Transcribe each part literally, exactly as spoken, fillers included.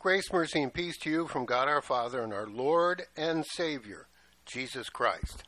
Grace, mercy, and peace to you from God our Father and our Lord and Savior, Jesus Christ.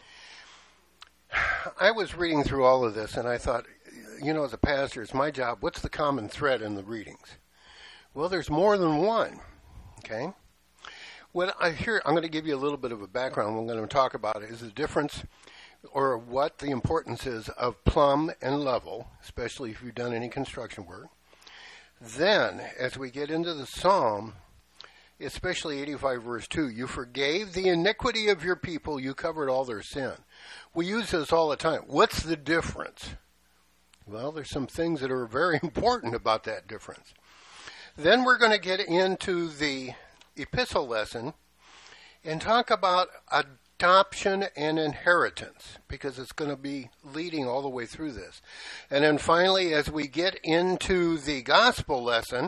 I was reading through all of this, and I thought, you know, as a pastor, it's my job. What's the common thread in the readings? Well, there's more than one, okay? What I hear, I'm going to give you a little bit of a background. What I'm going to talk about is the difference or what the importance is of plumb and level, especially if you've done any construction work. Then, as we get into the psalm, especially eighty-five verse two, you forgave the iniquity of your people, you covered all their sin. We use this all the time. What's the difference? Well, there's some things that are very important about that difference. Then we're going to get into the epistle lesson and talk about adoption and inheritance, because it's going to be leading all the way through this. And then finally, as we get into the gospel lesson,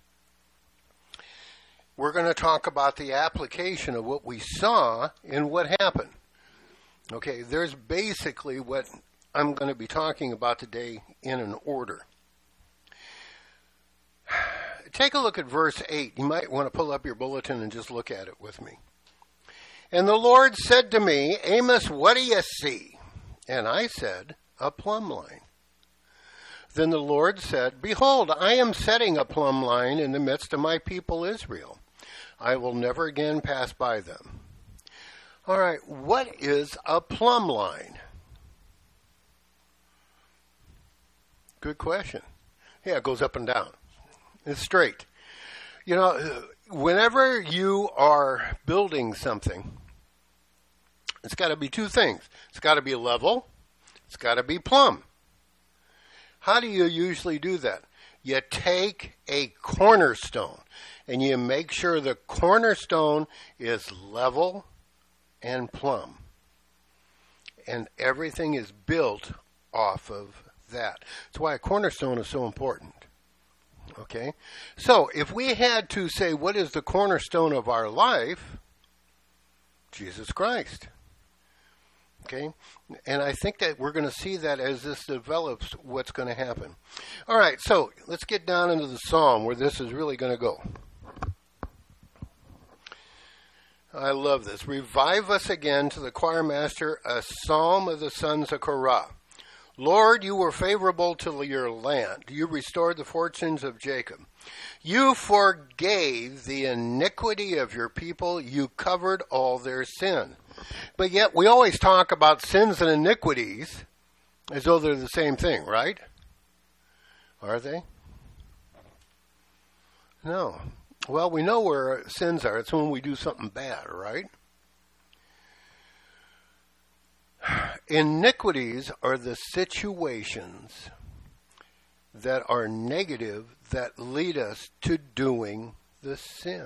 we're going to talk about the application of what we saw and what happened. Okay, there's basically what I'm going to be talking about today in an order. Take a look at verse eight. You might want to pull up your bulletin and just look at it with me. And the Lord said to me, Amos, what do you see? And I said, a plumb line. Then the Lord said, behold, I am setting a plumb line in the midst of my people Israel. I will never again pass by them. All right, what is a plumb line? Good question. Yeah, it goes up and down. It's straight. You know, whenever you are building something, it's got to be two things. It's got to be level. It's got to be plumb. How do you usually do that? You take a cornerstone and you make sure the cornerstone is level and plumb. And everything is built off of that. That's why a cornerstone is so important. Okay? So, if we had to say, what is the cornerstone of our life? Jesus Christ. Okay? And I think that we're going to see that as this develops, what's going to happen. All right, so let's get down into the psalm where this is really going to go. I love this. Revive us again, to the choir master, a psalm of the sons of Korah. Lord, you were favorable to your land. You restored the fortunes of Jacob. You forgave the iniquity of your people. You covered all their sin. But yet we always talk about sins and iniquities as though they're the same thing, right? Are they? No. Well, we know where sins are. It's when we do something bad, right? Iniquities are the situations that are negative that lead us to doing the sin.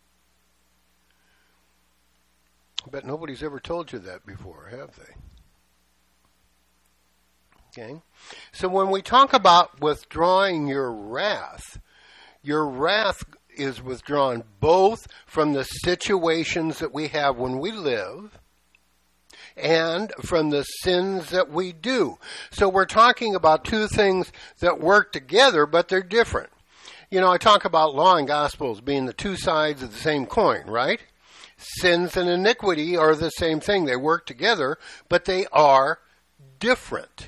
But nobody's ever told you that before, have they? Okay. So when we talk about withdrawing your wrath, your wrath is withdrawn both from the situations that we have when we live and from the sins that we do. So we're talking about two things that work together, but they're different. You know, I talk about law and gospels being the two sides of the same coin, right? Sins and iniquity are the same thing. They work together, but they are different.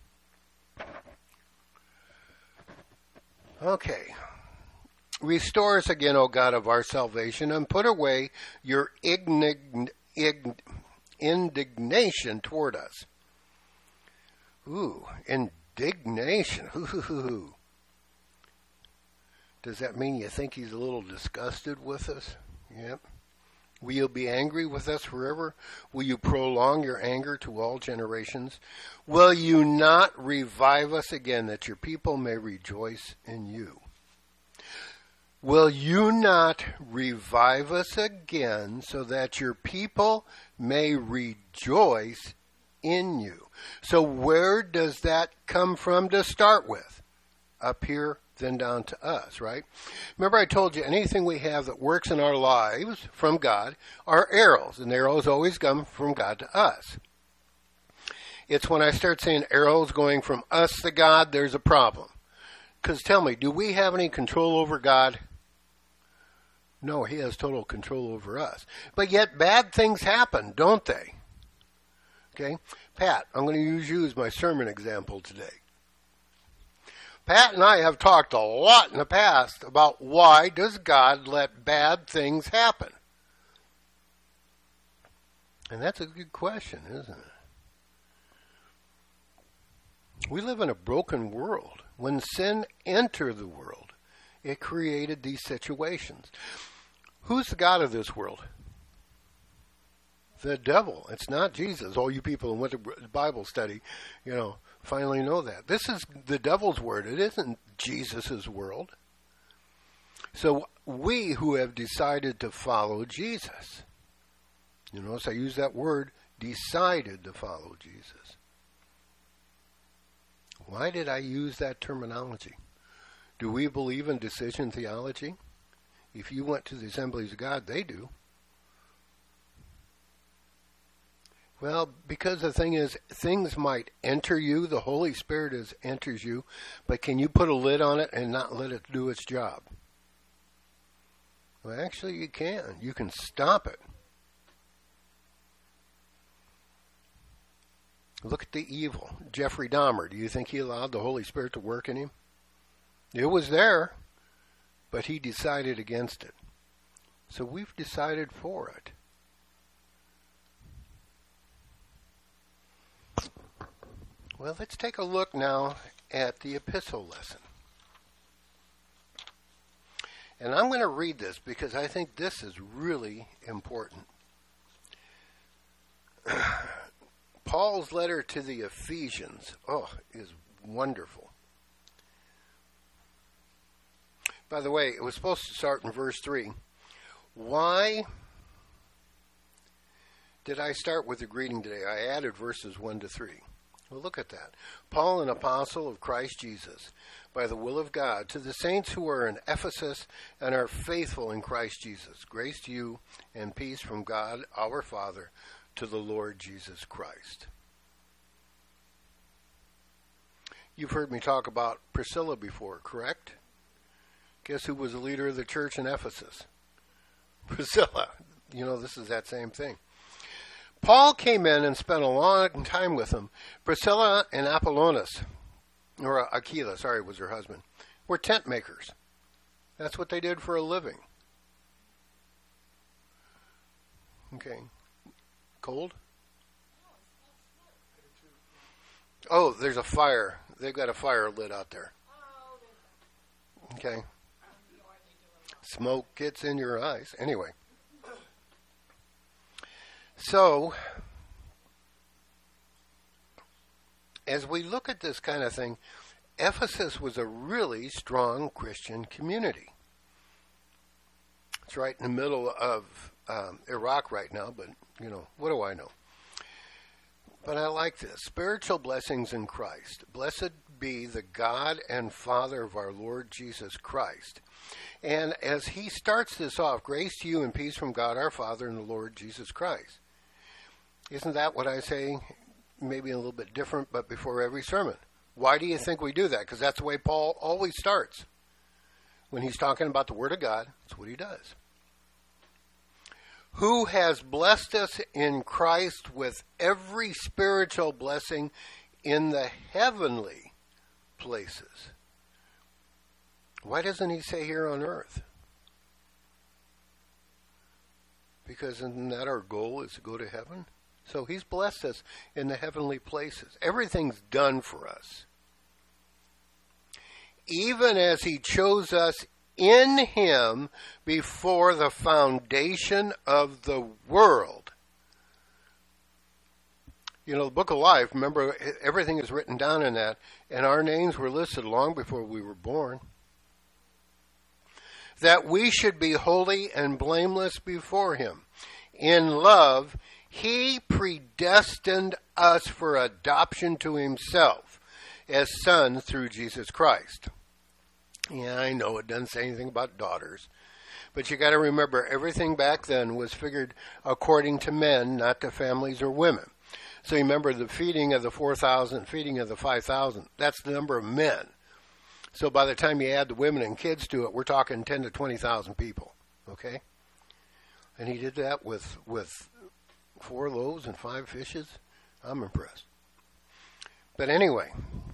Okay. Restore us again, O God of our salvation, and put away your ignig- ign- indignation toward us. Ooh, indignation. Ooh. Does that mean you think he's a little disgusted with us? Yep. Will you be angry with us forever? Will you prolong your anger to all generations? Will you not revive us again, that your people may rejoice in you? Will you not revive us again, so that your people may rejoice in you? So where does that come from to start with? Up here, then down to us, right? Remember I told you, anything we have that works in our lives from God are arrows, and arrows always come from God to us. It's when I start saying arrows going from us to God, there's a problem. Because tell me, do we have any control over God? No, he has total control over us. But yet bad things happen, don't they? Okay? Pat, I'm going to use you as my sermon example today. Pat and I have talked a lot in the past about why does God let bad things happen? And that's a good question, isn't it? We live in a broken world. When sin entered the world, it created these situations. Who's the God of this world? The devil. It's not Jesus. All you people who went to Bible study, you know, finally know that. This is the devil's word. It isn't Jesus' world. So we who have decided to follow Jesus, you notice I use that word, decided to follow Jesus. Why did I use that terminology? Do we believe in decision theology? If you went to the Assemblies of God, they do. Well, because the thing is, things might enter you. The Holy Spirit is, enters you. But can you put a lid on it and not let it do its job? Well, actually, you can. You can stop it. Look at the evil. Jeffrey Dahmer, do you think he allowed the Holy Spirit to work in him? It was there, but he decided against it. So we've decided for it. Well, let's take a look now at the epistle lesson. And I'm going to read this because I think this is really important. Paul's letter to the Ephesians, oh, is wonderful. By the way, it was supposed to start in verse three. Why did I start with the greeting today? I added verses one to three. Well, look at that. Paul, an apostle of Christ Jesus, by the will of God, to the saints who are in Ephesus and are faithful in Christ Jesus. Grace to you and peace from God our Father to the Lord Jesus Christ. You've heard me talk about Priscilla before, correct? Guess who was the leader of the church in Ephesus? Priscilla. You know, this is that same thing. Paul came in and spent a long time with them. Priscilla and Apollonis, or Aquila, sorry, was her husband, were tent makers. That's what they did for a living. Okay. Cold? Oh, there's a fire. They've got a fire lit out there. Okay. Smoke gets in your eyes. Anyway. So, as we look at this kind of thing, Ephesus was a really strong Christian community. It's right in the middle of um, Iraq right now, but, you know, what do I know? But I like this. Spiritual blessings in Christ. Blessed be the God and Father of our Lord Jesus Christ. And as he starts this off, grace to you and peace from God our Father and the Lord Jesus Christ. Isn't that what I say? Maybe a little bit different, but before every sermon. Why do you think we do that? Because that's the way Paul always starts. When he's talking about the Word of God, that's what he does. Who has blessed us in Christ with every spiritual blessing in the heavenly places. Why doesn't he say here on earth? Because isn't that our goal, is to go to heaven? So he's blessed us in the heavenly places. Everything's done for us. Even as he chose us in him before the foundation of the world. You know, the book of life, remember, everything is written down in that, and our names were listed long before we were born. That we should be holy and blameless before him. In love, he predestined us for adoption to himself as sons through Jesus Christ. Yeah, I know it doesn't say anything about daughters. But you got to remember, everything back then was figured according to men, not to families or women. So you remember the feeding of the four thousand, feeding of the five thousand. That's the number of men. So by the time you add the women and kids to it, we're talking ten to twenty thousand people. okay? And he did that with with four loaves and five fishes. I'm impressed. But anyway,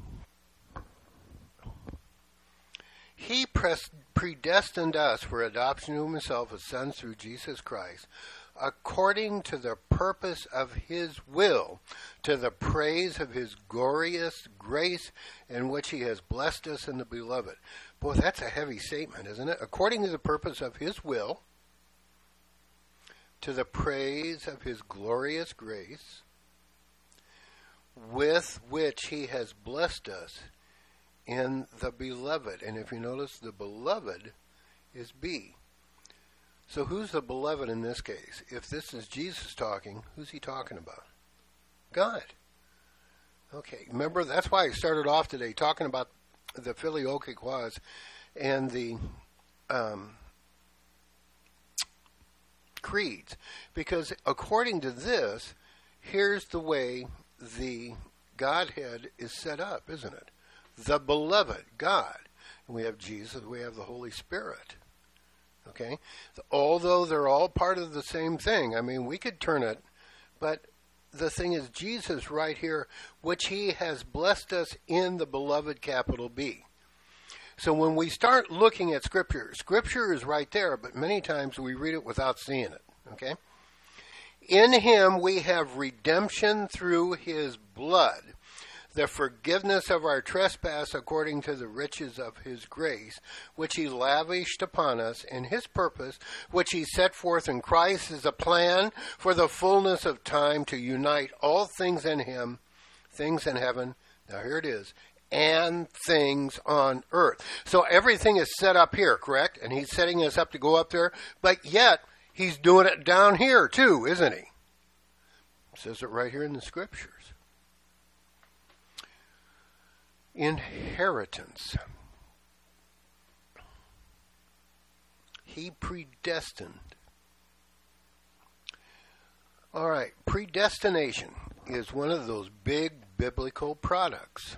he pres- predestined us for adoption to himself as sons through Jesus Christ, according to the purpose of his will, to the praise of his glorious grace in which he has blessed us in the beloved. Boy, that's a heavy statement, isn't it? According to the purpose of his will, to the praise of his glorious grace, with which he has blessed us in the beloved. And if you notice, the beloved is B. So who's the beloved in this case? If this is Jesus talking, who's he talking about? God. Okay, remember, that's why I started off today talking about the filioque quas and the um, creeds. Because according to this, here's the way the Godhead is set up, isn't it? The beloved, God. We have Jesus, we have the Holy Spirit. Okay? Although they're all part of the same thing. I mean, we could turn it, but the thing is Jesus right here, which he has blessed us in the beloved, capital B. So when we start looking at Scripture, Scripture is right there, but many times we read it without seeing it. Okay? In him we have redemption through his blood, the forgiveness of our trespass according to the riches of his grace, which he lavished upon us in his purpose, which he set forth in Christ as a plan for the fullness of time to unite all things in him, things in heaven, now here it is, and things on earth. So everything is set up here, correct? And he's setting us up to go up there, but yet he's doing it down here too, isn't he? It says it right here in the Scriptures. Inheritance. He predestined. All right, predestination is one of those big biblical products.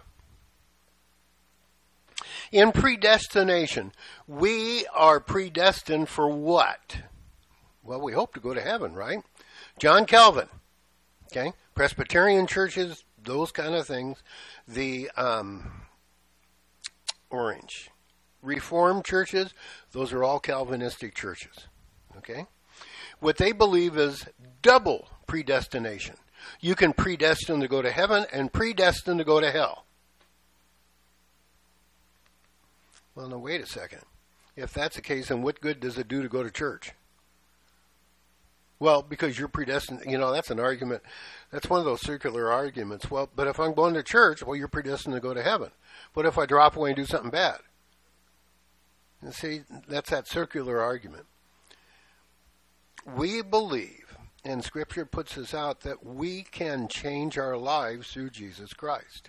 In predestination, we are predestined for what? Well, we hope to go to heaven, right? John Calvin, okay? Presbyterian churches, those kind of things. The um, orange. Reformed churches, those are all Calvinistic churches, okay? What they believe is double predestination. You can predestine to go to heaven and predestine to go to hell. Well, now, wait a second. If that's the case, then what good does it do to go to church? Well, because you're predestined, you know, that's an argument. That's one of those circular arguments. Well, but if I'm going to church, well, you're predestined to go to heaven. What if I drop away and do something bad? And see, that's that circular argument. We believe, and Scripture puts us out, that we can change our lives through Jesus Christ.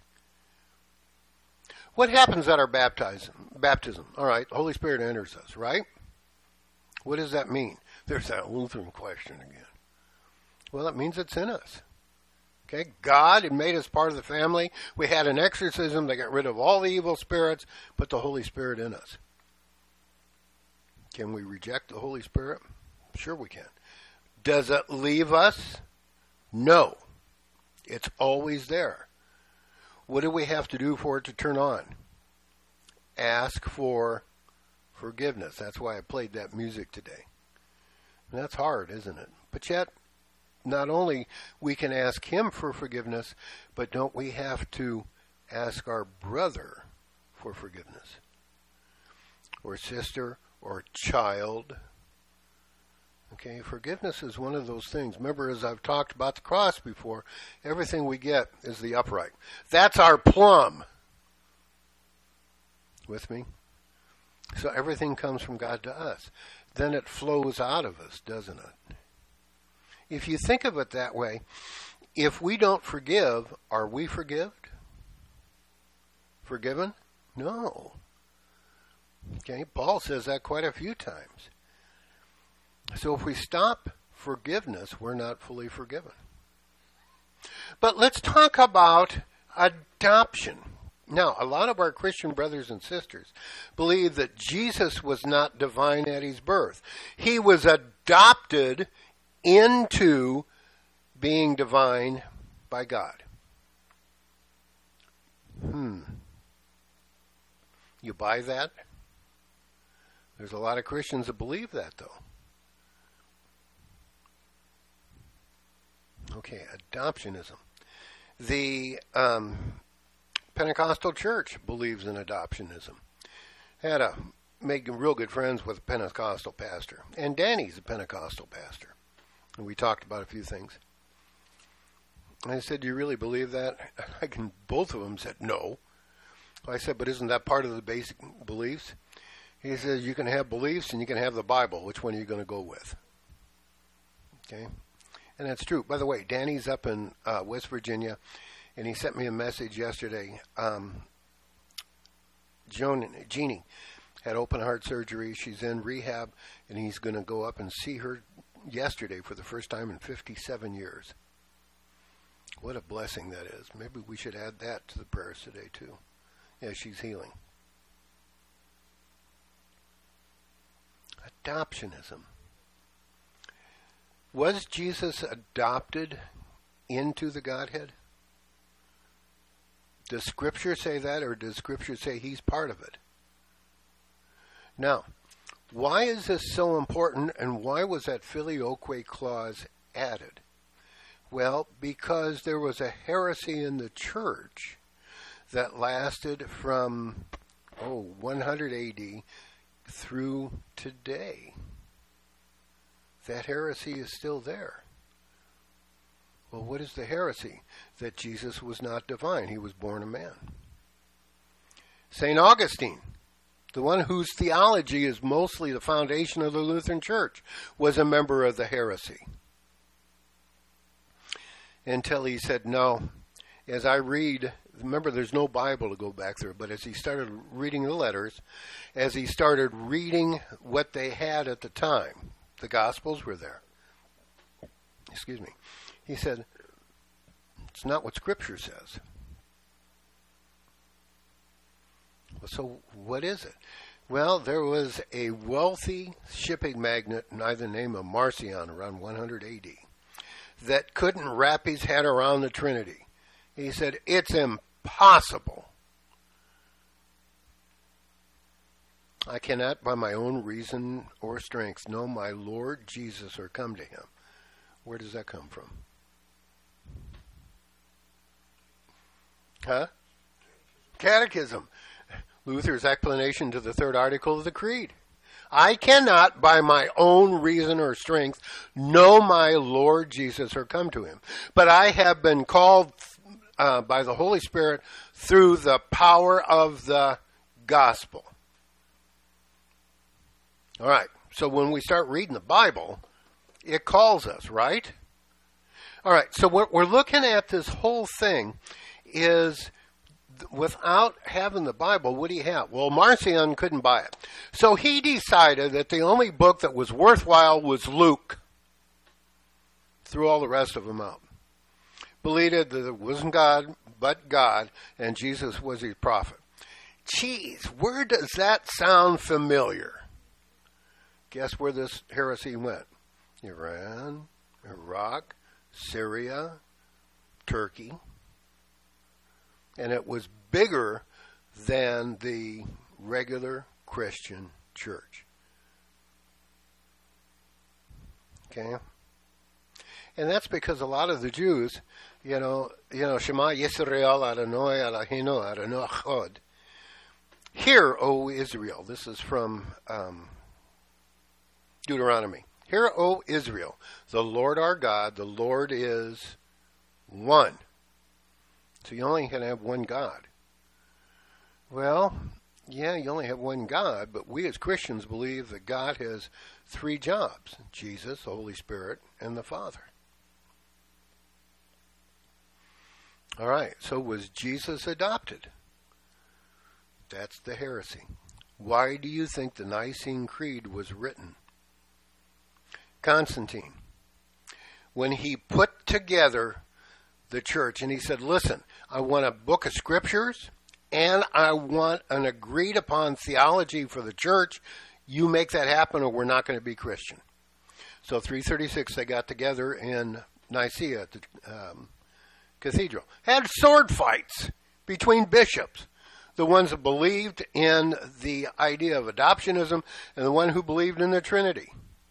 What happens at our baptism? Baptism. All right, the Holy Spirit enters us, right? What does that mean? There's that Lutheran question again. Well, it means it's in us. Okay, God had made us part of the family. We had an exorcism. They got rid of all the evil spirits, put the Holy Spirit in us. Can we reject the Holy Spirit? Sure we can. Does it leave us? No. It's always there. What do we have to do for it to turn on? Ask for forgiveness. That's why I played that music today. And that's hard, isn't it? But yet, not only we can ask him for forgiveness, but don't we have to ask our brother for forgiveness? Or sister, or child. Okay, forgiveness is one of those things. Remember, as I've talked about the cross before, everything we get is the upright. That's our plum. With me? So everything comes from God to us. Then it flows out of us, doesn't it? If you think of it that way, if we don't forgive, are we forgived? Forgiven? No. Okay, Paul says that quite a few times. So if we stop forgiveness, we're not fully forgiven. But let's talk about adoption. Now, a lot of our Christian brothers and sisters believe that Jesus was not divine at his birth. He was adopted into being divine by God. Hmm. You buy that? There's a lot of Christians that believe that, though. Okay, adoptionism. The um, Pentecostal church believes in adoptionism. Had a made real good friends with a Pentecostal pastor, and Danny's a Pentecostal pastor, and we talked about a few things. And I said, "Do you really believe that?" I can. Both of them said no. I said, "But isn't that part of the basic beliefs?" He says, "You can have beliefs and you can have the Bible. Which one are you going to go with?" Okay. And that's true. By the way, Danny's up in uh, West Virginia, and he sent me a message yesterday. Um, Joan, Jeannie had open heart surgery. She's in rehab, and he's going to go up and see her yesterday for the first time in fifty-seven years. What a blessing that is. Maybe we should add that to the prayers today, too. Yeah, she's healing. Adoptionism. Was Jesus adopted into the Godhead? Does Scripture say that, or does Scripture say he's part of it? Now, why is this so important, and why was that filioque clause added? Well, because there was a heresy in the church that lasted from, oh, one hundred A D through today. That heresy is still there. Well, what is the heresy? That Jesus was not divine. He was born a man. Saint Augustine, the one whose theology is mostly the foundation of the Lutheran Church, was a member of the heresy. Until he said, no, as I read, remember there's no Bible to go back there, but as he started reading the letters, as he started reading what they had at the time, the Gospels were there. Excuse me. He said, it's not what Scripture says. Well, so what is it? Well, there was a wealthy shipping magnate by the name of Marcion around one hundred A D that couldn't wrap his head around the Trinity. He said, it's impossible. I cannot by my own reason or strength know my Lord Jesus or come to him. Where does that come from? Huh? Catechism. Luther's explanation to the third article of the Creed. I cannot by my own reason or strength know my Lord Jesus or come to him. But I have been called uh, by the Holy Spirit through the power of the gospel. All right, so when we start reading the Bible, it calls us, right? All right, so what we're looking at this whole thing is, without having the Bible, what do you have? Well, Marcion couldn't buy it. So he decided that the only book that was worthwhile was Luke. Threw all the rest of them out. Believed that it wasn't God, but God, and Jesus was his prophet. Geez, where does that sound familiar? Guess where this heresy went? Iran, Iraq, Syria, Turkey. And it was bigger than the regular Christian church. Okay? And that's because a lot of the Jews, you know, you know, Shema Yisrael Adonai Eloheinu Adonai Echad. Hear, O Israel. This is from um, Deuteronomy. Hear, O Israel, the Lord our God, the Lord is one. So you only can have one God. Well, yeah, you only have one God, but we as Christians believe that God has three jobs: Jesus, the Holy Spirit, and the Father. All right, so was Jesus adopted? That's the heresy. Why do you think the Nicene Creed was written? Constantine, when he put together the church, and he said, listen, I want a book of scriptures and I want an agreed upon theology for the church, you make that happen or we're not going to be Christian. So three thirty-six, they got together in Nicaea at the um, cathedral. Had sword fights between bishops. The ones that believed in the idea of adoptionism and the one who believed in the Trinity.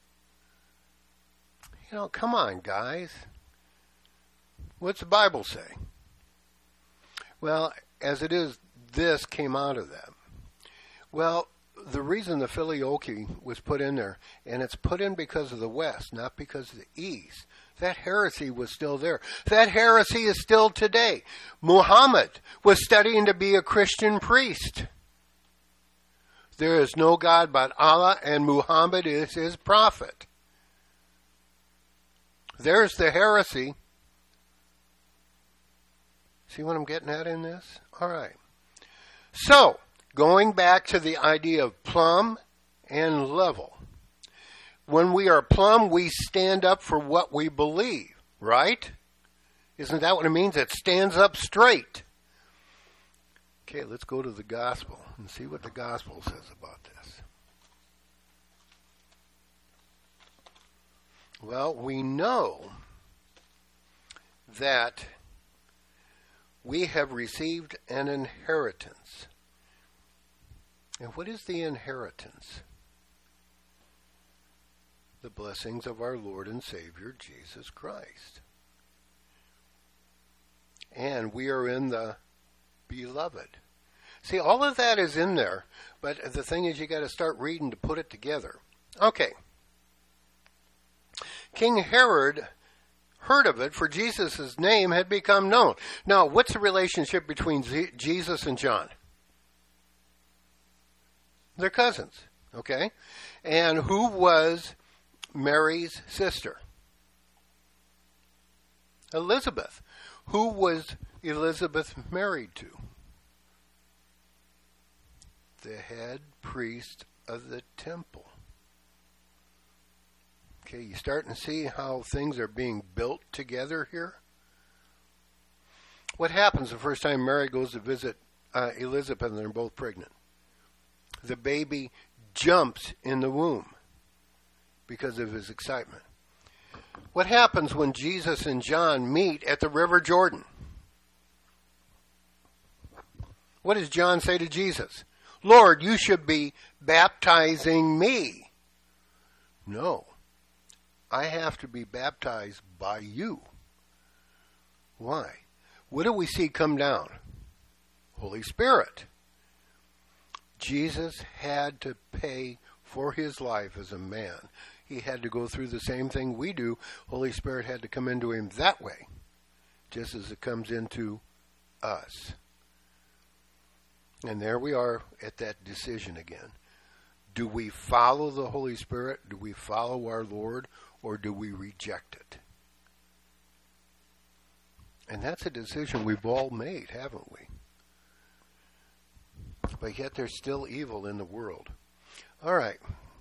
You know, come on, guys. What's the Bible say? Well, as it is, this came out of that. Well, the reason the filioque was put in there, and it's put in because of the West, not because of the East. That heresy was still there. That heresy is still today. Muhammad was studying to be a Christian priest. There is no God but Allah, and Muhammad is his prophet. There's the heresy. See what I'm getting at in this? All right. So, going back to the idea of plumb and level. When we are plumb, we stand up for what we believe, right? Isn't that what it means? It stands up straight. Okay, let's go to the gospel and see what the gospel says about this. Well, we know that we have received an inheritance. And what is the inheritance? The blessings of our Lord and Savior, Jesus Christ. And we are in the beloved. See, all of that is in there, but the thing is you got to start reading to put it together. Okay. King Herod heard of it, for Jesus' name had become known. Now, what's the relationship between Z- Jesus and John? They're cousins, okay? And who was Mary's sister? Elizabeth. Who was Elizabeth married to? The head priest of the temple. Okay, you starting to see how things are being built together here? What happens the first time Mary goes to visit uh, Elizabeth and they're both pregnant? The baby jumps in the womb because of his excitement. What happens when Jesus and John meet at the River Jordan? What does John say to Jesus? Lord, you should be baptizing me. No, I have to be baptized by you. Why? What do we see come down? Holy Spirit. Jesus had to pay for his life as a man. He had to go through the same thing we do. Holy Spirit had to come into him that way, just as it comes into us. And there we are at that decision again. Do we follow the Holy Spirit? Do we follow our Lord? Or do we reject it? And that's a decision we've all made, haven't we? But yet there's still evil in the world. All right.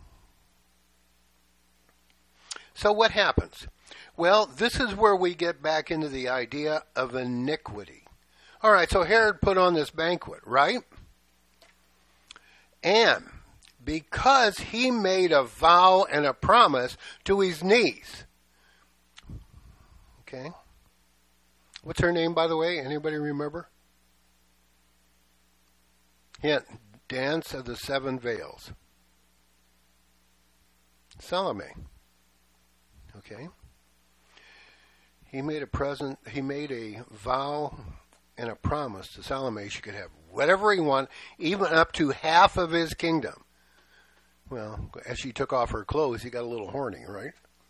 So what happens? Well, this is where we get back into the idea of iniquity. All right, so Herod put on this banquet, right? And because he made a vow and a promise to his niece. Okay. What's her name, by the way? Anybody remember? Hint. Dance of the Seven Veils. Salome. Okay. He made a present. He made a vow and a promise to Salome. She could have whatever he wanted, even up to half of his kingdom. Well, as she took off her clothes, he got a little horny, right?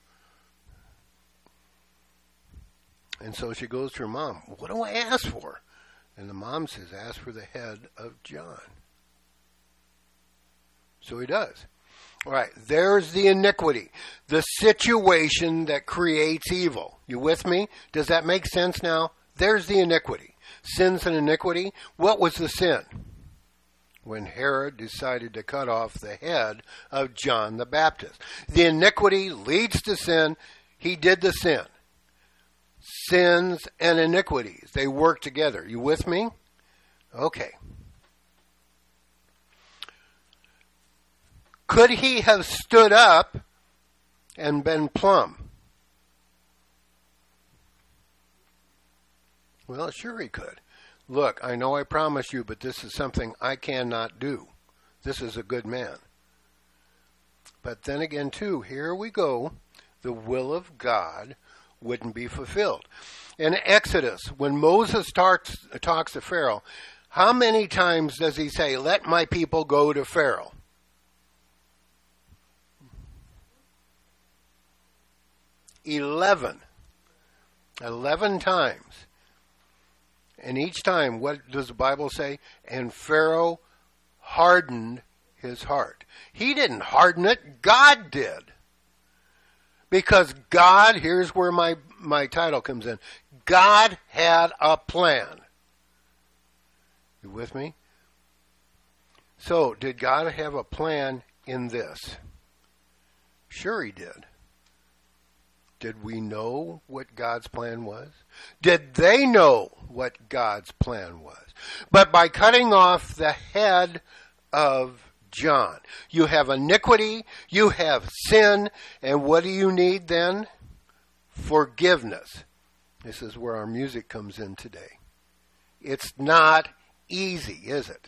And so she goes to her mom, what do I ask for? And the mom says, ask for the head of John. So he does. All right, there's the iniquity, the situation that creates evil. You with me? Does that make sense now? There's the iniquity. Sins and iniquity. What was the sin? When Herod decided to cut off the head of John the Baptist. The iniquity leads to sin. He did the sin. Sins and iniquities, they work together. You with me? Okay. Could he have stood up and been plumb? Well, sure he could. Look, I know I promised you, but this is something I cannot do. This is a good man. But then again, too, here we go. The will of God wouldn't be fulfilled. In Exodus, when Moses talks, talks to Pharaoh, how many times does he say, let my people go to Pharaoh? Eleven. Eleven times. And each time, what does the Bible say? And Pharaoh hardened his heart. He didn't harden it. God did. Because God, here's where my, my title comes in. God had a plan. You with me? So, did God have a plan in this? Sure he did. Did we know what God's plan was? Did they know what God's plan was? But by cutting off the head of John, you have iniquity, you have sin, and what do you need then? Forgiveness. This is where our music comes in today. It's not easy, is it?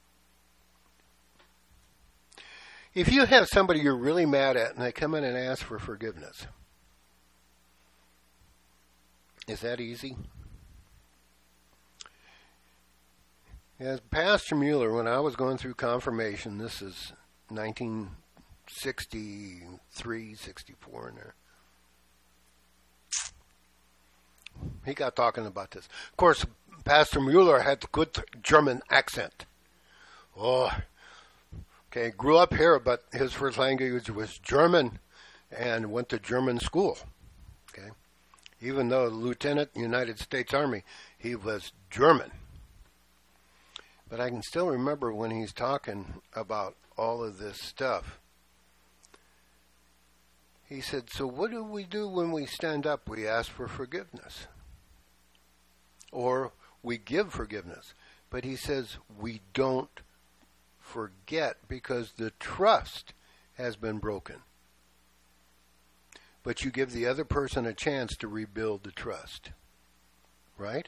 If you have somebody you're really mad at and they come in and ask for forgiveness, is that easy? As Pastor Mueller, when I was going through confirmation, this is nineteen sixty-three, sixty-four in there. He got talking about this. Of course, Pastor Mueller had the good German accent. Oh, okay, grew up here, but his first language was German and went to German school. Okay. Even though Lieutenant United States Army, he was German. But I can still remember when he's talking about all of this stuff. He said, so what do we do when we stand up? We ask for forgiveness. Or we give forgiveness. But he says we don't forget because the trust has been broken. But you give the other person a chance to rebuild the trust. Right?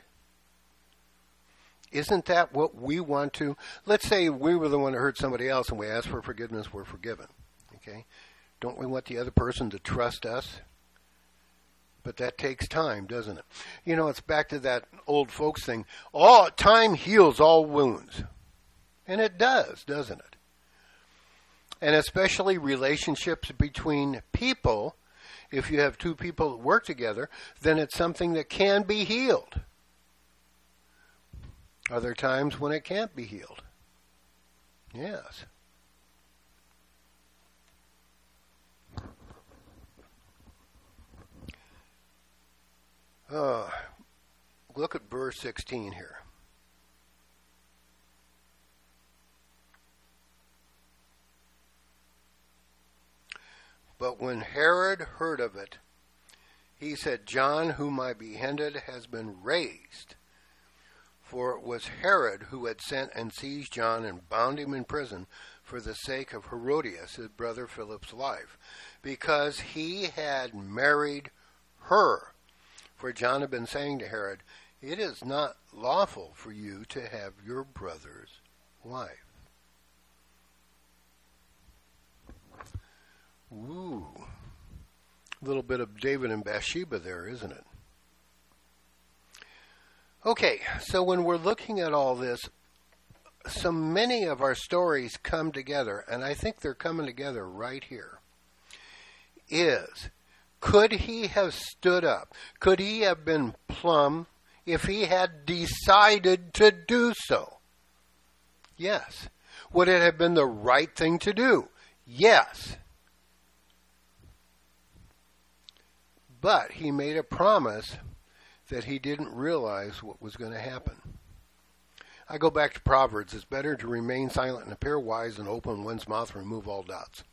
Isn't that what we want to? Let's say we were the one who hurt somebody else and we ask for forgiveness, we're forgiven. Okay? Don't we want the other person to trust us? But that takes time, doesn't it? You know, it's back to that old folks thing. All time heals all wounds. And it does, doesn't it? And especially relationships between people. If you have two people that work together, then it's something that can be healed. Are there times when it can't be healed? Yes. Uh, look at verse sixteen here. But when Herod heard of it, he said, John, whom I beheaded, has been raised. For it was Herod who had sent and seized John and bound him in prison for the sake of Herodias, his brother Philip's wife, because he had married her. For John had been saying to Herod, it is not lawful for you to have your brother's wife. Ooh, a little bit of David and Bathsheba there, isn't it? Okay, so when we're looking at all this, so many of our stories come together, and I think they're coming together right here, is, could he have stood up? Could he have been plumb if he had decided to do so? Yes. Would it have been the right thing to do? Yes. But he made a promise that he didn't realize what was going to happen. I go back to Proverbs. It's better to remain silent and appear wise than open one's mouth and remove all doubts.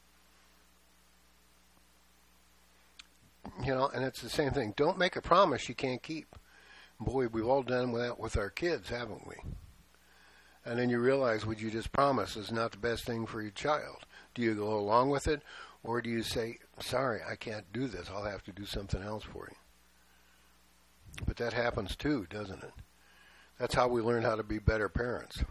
You know, and it's the same thing. Don't make a promise you can't keep. Boy, we've all done that with our kids, haven't we? And then you realize what you just promised is not the best thing for your child. Do you go along with it, or do you say, sorry, I can't do this, I'll have to do something else for you? But that happens too, doesn't it? That's how we learn how to be better parents.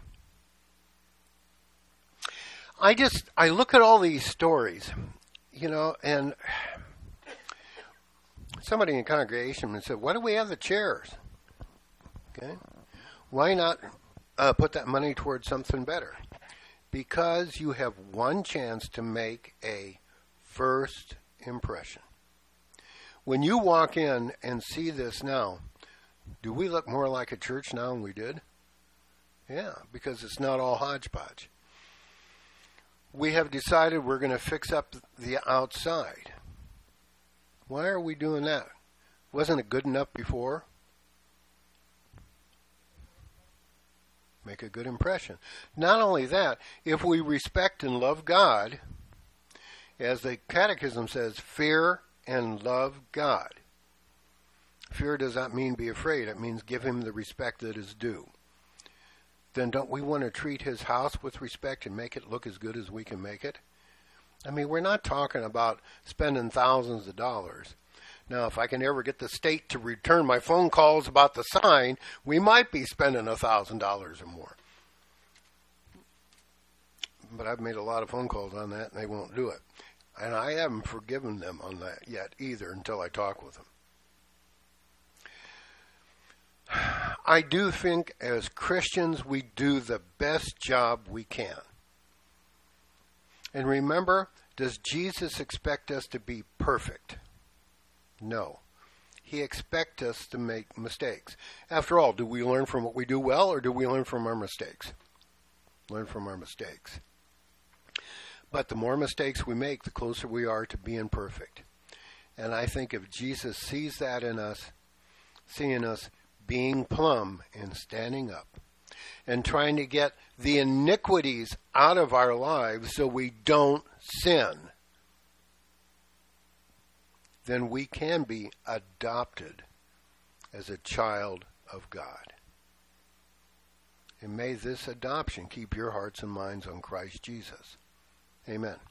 I just, I look at all these stories, you know, and somebody in the congregation said, why do we have the chairs? Okay. Why not uh, put that money towards something better? Because you have one chance to make a first impression. When you walk in and see this now, do we look more like a church now than we did? Yeah, because it's not all hodgepodge. We have decided we're going to fix up the outside. Why are we doing that? Wasn't it good enough before? Make a good impression. Not only that, if we respect and love God, as the Catechism says, fear and love God. Fear does not mean be afraid. It means give him the respect that is due. Then don't we want to treat his house with respect and make it look as good as we can make it? I mean, we're not talking about spending thousands of dollars. Now, if I can ever get the state to return my phone calls about the sign, we might be spending a thousand dollars or more. But I've made a lot of phone calls on that, and they won't do it. And I haven't forgiven them on that yet either until I talk with them. I do think as Christians we do the best job we can. And remember, does Jesus expect us to be perfect? No. He expects us to make mistakes. After all, do we learn from what we do well, or do we learn from our mistakes? Learn from our mistakes. But the more mistakes we make, the closer we are to being perfect. And I think if Jesus sees that in us, seeing us being plumb and standing up, and trying to get the iniquities out of our lives so we don't sin, then we can be adopted as a child of God. And may this adoption keep your hearts and minds on Christ Jesus. Amen.